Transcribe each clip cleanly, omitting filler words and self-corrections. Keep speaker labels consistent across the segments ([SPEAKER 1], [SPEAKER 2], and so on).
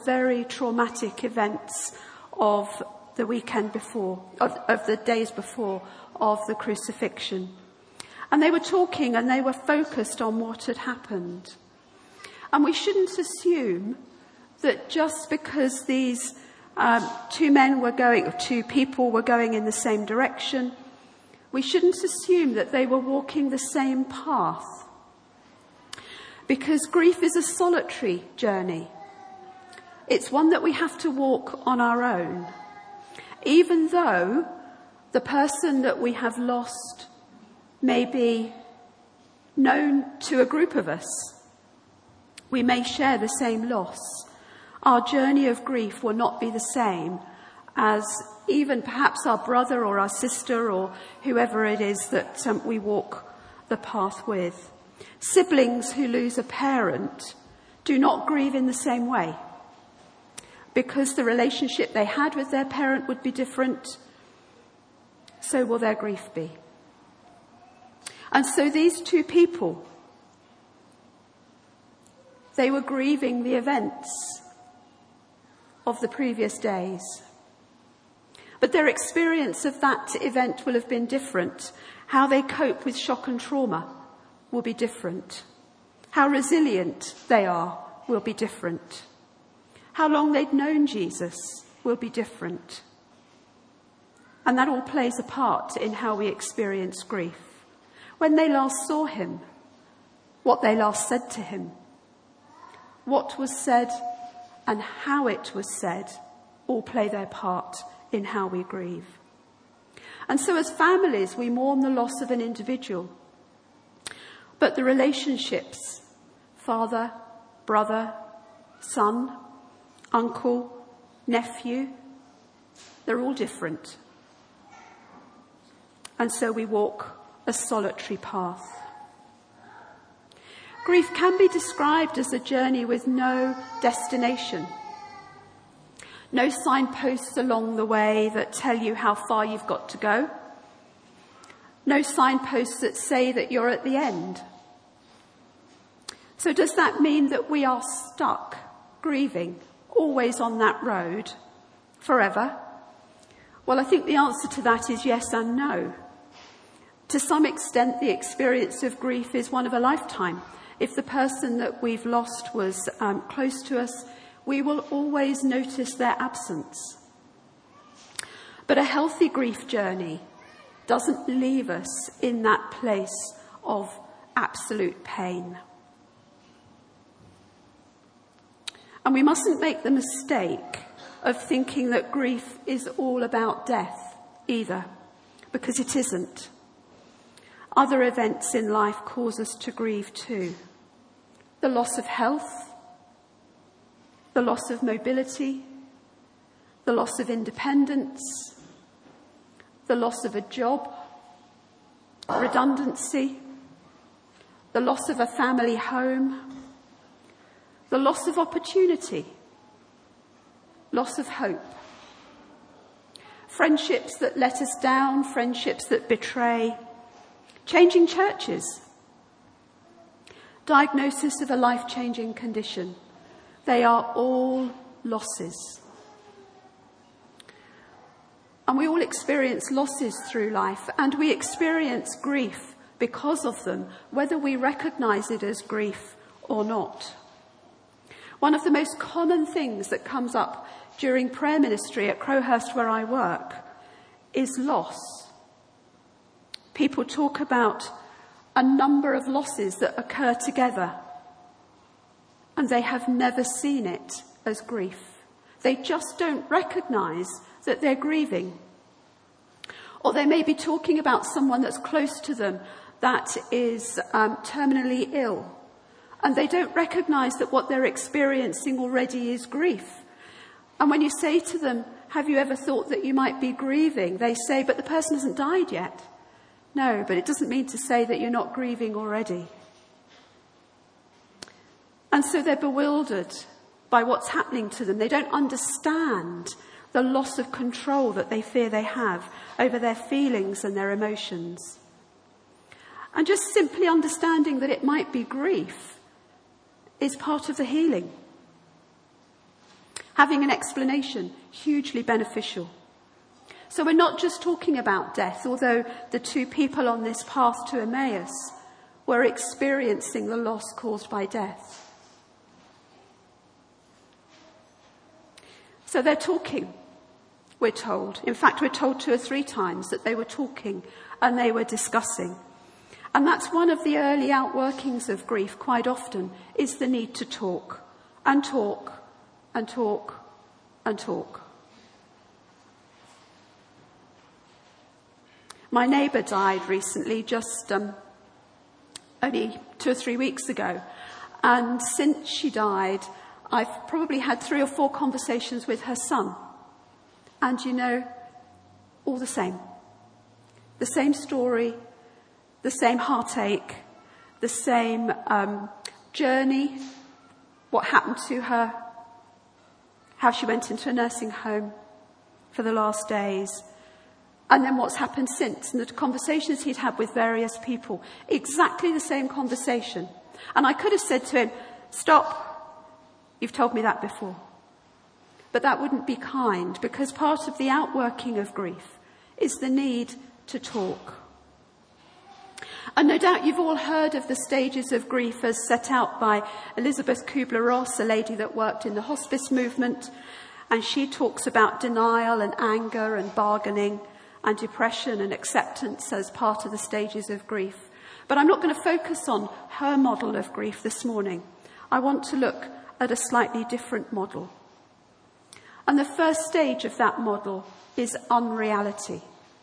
[SPEAKER 1] very traumatic events of the weekend before, of the days before of the crucifixion. And they were talking and they were focused on what had happened. And we shouldn't assume that just because these two people were going in the same direction, we shouldn't assume that they were walking the same path. Because grief is a solitary journey. It's one that we have to walk on our own. Even though the person that we have lost may be known to a group of us, we may share the same loss. Our journey of grief will not be the same as even perhaps our brother or our sister or whoever it is that we walk the path with. Siblings who lose a parent do not grieve in the same way, because the relationship they had with their parent would be different. So will their grief be. And so these two people, they were grieving the events of the previous days. But their experience of that event will have been different. How they cope with shock and trauma will be different. How resilient they are will be different. How long they'd known Jesus will be different. And that all plays a part in how we experience grief. When they last saw him, what they last said to him, what was said and how it was said, all play their part in how we grieve. And so as families, we mourn the loss of an individual. But the relationships, father, brother, son, uncle, nephew, they're all different. And so we walk a solitary path. Grief can be described as a journey with no destination. No signposts along the way that tell you how far you've got to go. No signposts that say that you're at the end. So does that mean that we are stuck, grieving, always on that road, forever? Well, I think the answer to that is yes and no. To some extent, the experience of grief is one of a lifetime. If the person that we've lost was close to us, we will always notice their absence. But a healthy grief journey doesn't leave us in that place of absolute pain. And we mustn't make the mistake of thinking that grief is all about death either, because it isn't. Other events in life cause us to grieve too. The loss of health, the loss of mobility, the loss of independence, the loss of a job, redundancy, the loss of a family home, the loss of opportunity, loss of hope, friendships that let us down, friendships that betray, changing churches, diagnosis of a life-changing condition. They are all losses. And we all experience losses through life, and we experience grief because of them, whether we recognise it as grief or not. One of the most common things that comes up during prayer ministry at Crowhurst, where I work, is loss. People talk about a number of losses that occur together, and they have never seen it as grief. They just don't recognise that they're grieving. Or they may be talking about someone that's close to them that is terminally ill, and they don't recognise that what they're experiencing already is grief. And when you say to them, have you ever thought that you might be grieving? They say, but the person hasn't died yet. No, but it doesn't mean to say that you're not grieving already. And so they're bewildered by what's happening to them. They don't understand the loss of control that they fear they have over their feelings and their emotions. And just simply understanding that it might be grief is part of the healing. Having an explanation, hugely beneficial. So we're not just talking about death, although the two people on this path to Emmaus were experiencing the loss caused by death. So they're talking, we're told. In fact, we're told 2 or 3 times that they were talking and they were discussing. And that's one of the early outworkings of grief quite often, is the need to talk and talk and talk and talk. My neighbour died recently, just only 2 or 3 weeks ago. And since she died, I've probably had 3 or 4 conversations with her son. And you know, all the same. The same story, the same heartache, the same journey, what happened to her, how she went into a nursing home for the last days, and then what's happened since, and the conversations he'd had with various people. Exactly the same conversation. And I could have said to him, stop, you've told me that before. But that wouldn't be kind, because part of the outworking of grief is the need to talk. And no doubt you've all heard of the stages of grief as set out by Elisabeth Kubler-Ross, a lady that worked in the hospice movement. And she talks about denial and anger and bargaining and depression and acceptance as part of the stages of grief. But I'm not going to focus on her model of grief this morning. I want to look at a slightly different model. And the first stage of that model is unreality.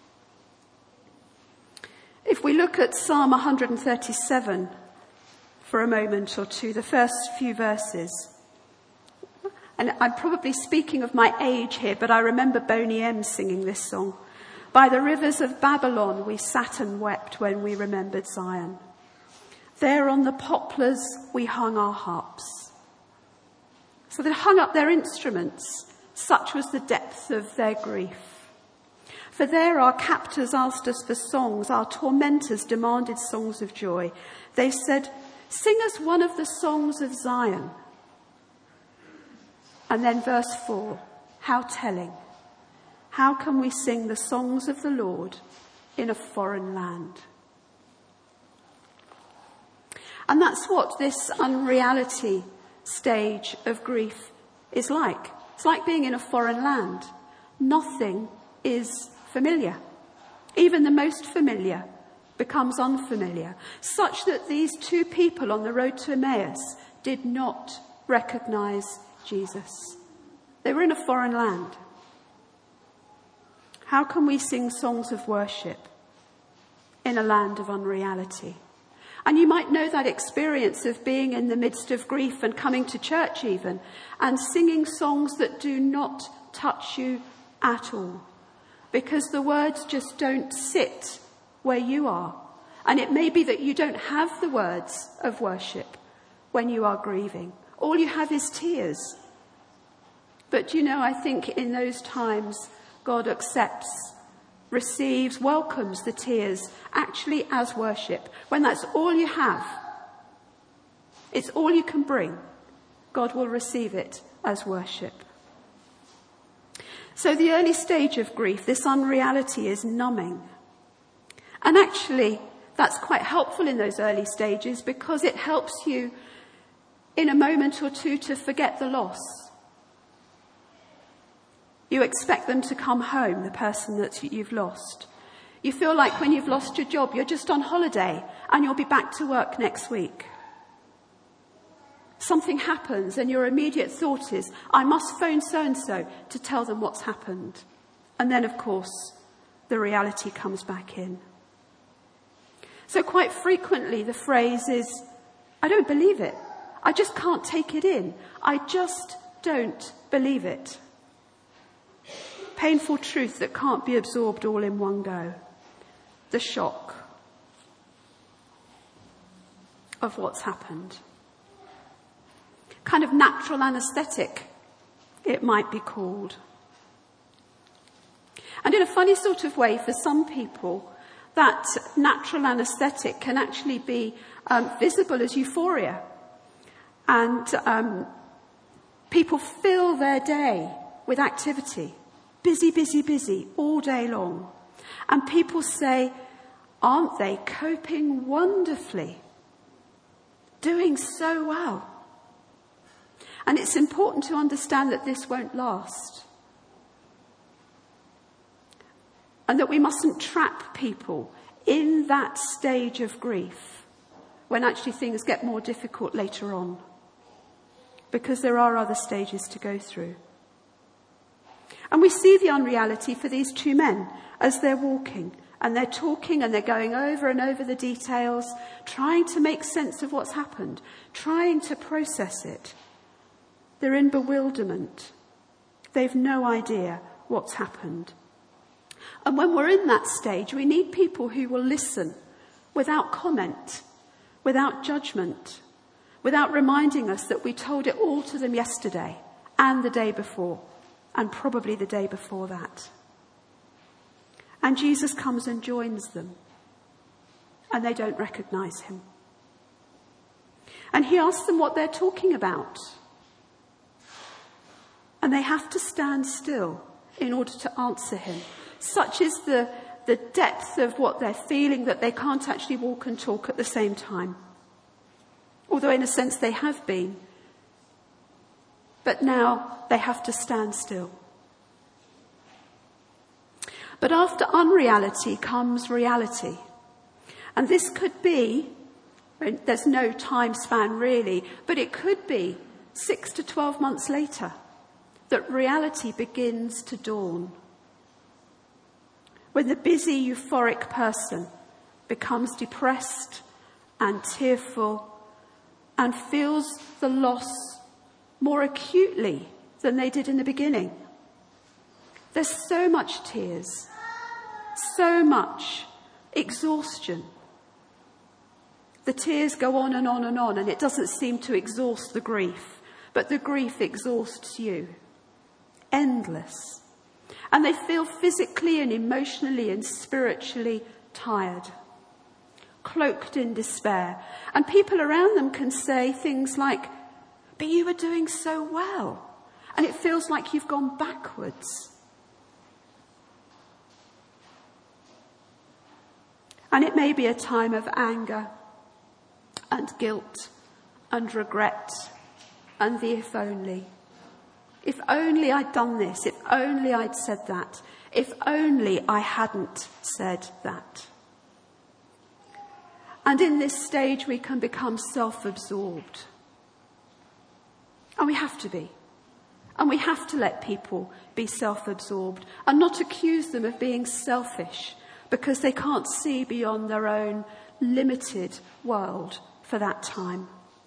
[SPEAKER 1] If we look at Psalm 137 for a moment or two, the first few verses, and I'm probably speaking of my age here, but I remember Boney M singing this song. By the rivers of Babylon we sat and wept when we remembered Zion. There on the poplars we hung our harps. So they hung up their instruments, such was the depth of their grief. For there our captors asked us for songs, our tormentors demanded songs of joy. They said, sing us one of the songs of Zion. And then verse 4, how telling. How can we sing the songs of the Lord in a foreign land? And that's what this unreality stage of grief is like. It's like being in a foreign land. Nothing is familiar. Even the most familiar becomes unfamiliar, such that these 2 people on the road to Emmaus did not recognize Jesus. They were in a foreign land. How can we sing songs of worship in a land of unreality? And you might know that experience of being in the midst of grief and coming to church even, and singing songs that do not touch you at all, because the words just don't sit where you are. And it may be that you don't have the words of worship when you are grieving. All you have is tears. But you know, I think in those times, God accepts, receives, welcomes the tears actually as worship. When that's all you have, it's all you can bring, God will receive it as worship. So the early stage of grief, this unreality, is numbing. And actually, that's quite helpful in those early stages, because it helps you in a moment or two to forget the loss. You expect them to come home, the person that you've lost. You feel like when you've lost your job, you're just on holiday and you'll be back to work next week. Something happens and your immediate thought is, I must phone so-and-so to tell them what's happened. And then, of course, the reality comes back in. So quite frequently the phrase is, I don't believe it. I just can't take it in. I just don't believe it. Painful truth that can't be absorbed all in one go. The shock of what's happened. Kind of natural anaesthetic, it might be called. And in a funny sort of way, for some people, that natural anaesthetic can actually be visible as euphoria. And People fill their day with activity. Busy, busy, busy, all day long. And people say, aren't they coping wonderfully? Doing so well. And it's important to understand that this won't last. And that we mustn't trap people in that stage of grief when actually things get more difficult later on. Because there are other stages to go through. And we see the unreality for these two men as they're walking and they're talking and they're going over and over the details, trying to make sense of what's happened, trying to process it. They're in bewilderment. They've no idea what's happened. And when we're in that stage, we need people who will listen without comment, without judgment, without reminding us that we told it all to them yesterday and the day before, and probably the day before that. And Jesus comes and joins them, and they don't recognize him. And he asks them what they're talking about. And they have to stand still in order to answer him. Such is the depth of what they're feeling that they can't actually walk and talk at the same time. Although in a sense they have been. But now they have to stand still. But after unreality comes reality. And this could be, there's no time span really, but it could be 6 to 12 months later that reality begins to dawn. When the busy, euphoric person becomes depressed and tearful and feels the loss more acutely than they did in the beginning. There's so much tears, so much exhaustion. The tears go on and on and on, and it doesn't seem to exhaust the grief, but the grief exhausts you. Endless. And they feel physically and emotionally and spiritually tired, cloaked in despair. And people around them can say things like, but you were doing so well. And it feels like you've gone backwards. And it may be a time of anger and guilt and regret and the if only. If only I'd done this. If only I'd said that. If only I hadn't said that. And in this stage we can become self-absorbed. And we have to be. And we have to let people be self-absorbed and not accuse them of being selfish because they can't see beyond their own limited world for that time.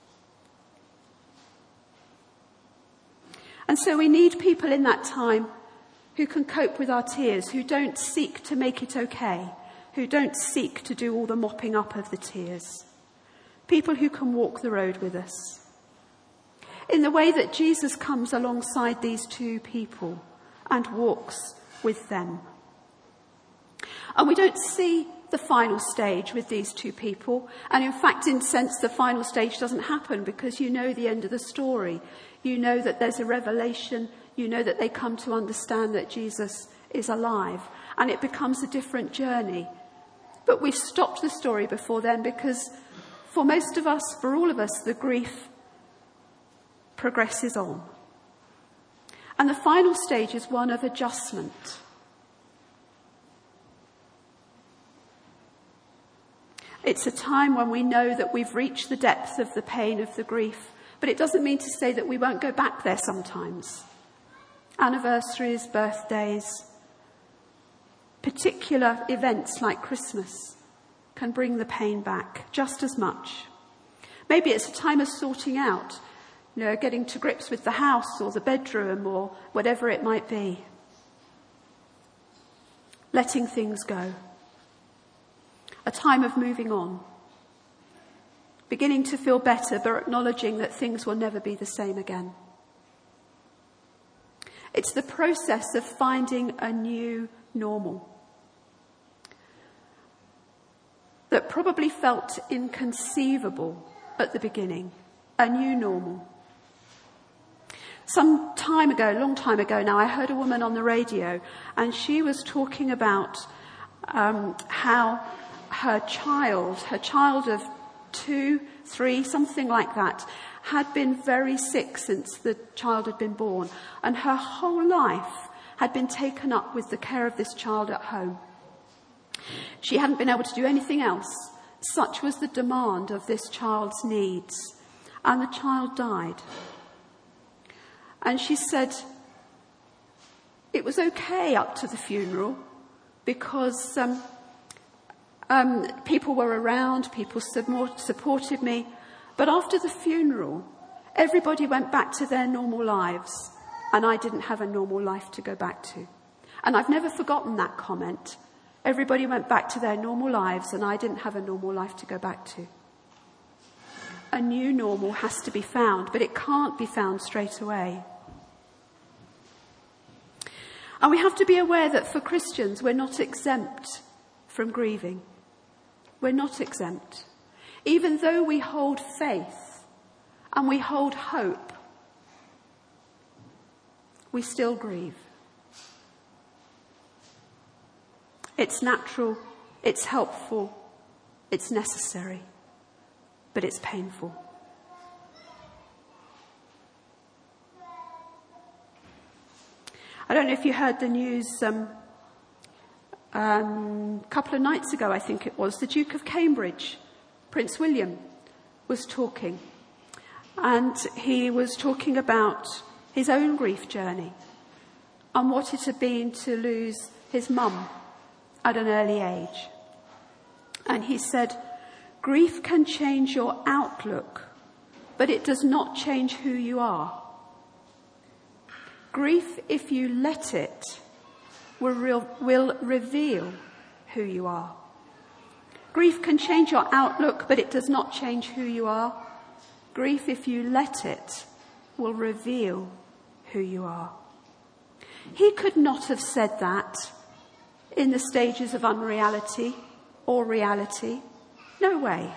[SPEAKER 1] And so we need people in that time who can cope with our tears, who don't seek to make it okay, who don't seek to do all the mopping up of the tears. People who can walk the road with us. In the way that Jesus comes alongside these two people and walks with them. And we don't see the final stage with these two people. And in fact, in a sense, the final stage doesn't happen because you know the end of the story. You know that there's a revelation. You know that they come to understand that Jesus is alive. And it becomes a different journey. But we've stopped the story before then because for most of us, for all of us, the grief progresses on. And the final stage is one of adjustment. It's a time when we know that we've reached the depth of the pain of the grief, but it doesn't mean to say that we won't go back there sometimes. Anniversaries, birthdays, particular events like Christmas can bring the pain back just as much. Maybe it's a time of sorting out, getting to grips with the house or the bedroom or whatever it might be. Letting things go. A time of moving on. Beginning to feel better, but acknowledging that things will never be the same again. It's the process of finding a new normal that probably felt inconceivable at the beginning. A new normal. Some time ago, a long time ago now, I heard a woman on the radio, and she was talking about how her child of 2, 3, something like that, had been very sick since the child had been born, and her whole life had been taken up with the care of this child at home. She hadn't been able to do anything else. Such was the demand of this child's needs. And the child died. And she said it was okay up to the funeral because people were around, people supported me. But after the funeral, everybody went back to their normal lives, and I didn't have a normal life to go back to. And I've never forgotten that comment. Everybody went back to their normal lives, and I didn't have a normal life to go back to. A new normal has to be found, but it can't be found straight away. And we have to be aware that for Christians, we're not exempt from grieving. We're not exempt. Even though we hold faith and we hold hope, we still grieve. It's natural, it's helpful, it's necessary, but it's painful. I don't know if you heard the news a couple of nights ago, I think it was. The Duke of Cambridge, Prince William, was talking. And he was talking about his own grief journey and what it had been to lose his mum at an early age. And he said, grief can change your outlook, but it does not change who you are. Grief, if you let it, will reveal who you are. Grief can change your outlook, but it does not change who you are. Grief, if you let it, will reveal who you are. He could not have said that in the stages of unreality or reality. No way.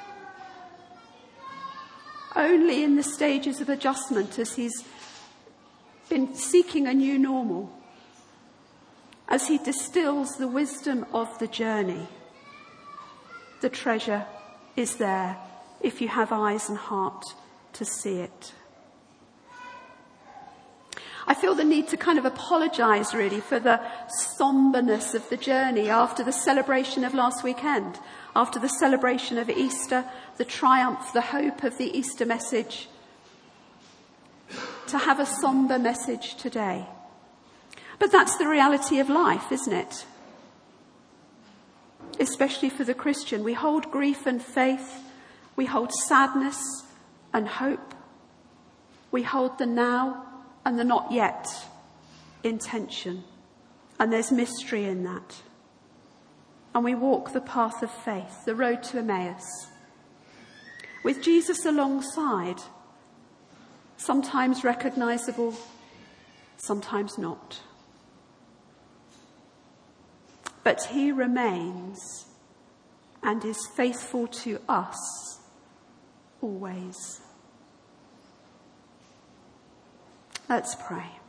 [SPEAKER 1] Only in the stages of adjustment, as he's been seeking a new normal, as he distills the wisdom of the journey. The treasure is there if you have eyes and heart to see it. I feel the need to kind of apologise really for the sombreness of the journey after the celebration of last weekend, after the celebration of Easter, the triumph, the hope of the Easter message, to have a sombre message today. But that's the reality of life, isn't it? Especially for the Christian. We hold grief and faith. We hold sadness and hope. We hold the now and the not yet in tension. And there's mystery in that. And we walk the path of faith, the road to Emmaus, with Jesus alongside, sometimes recognisable, sometimes not. But he remains and is faithful to us always. Let's pray.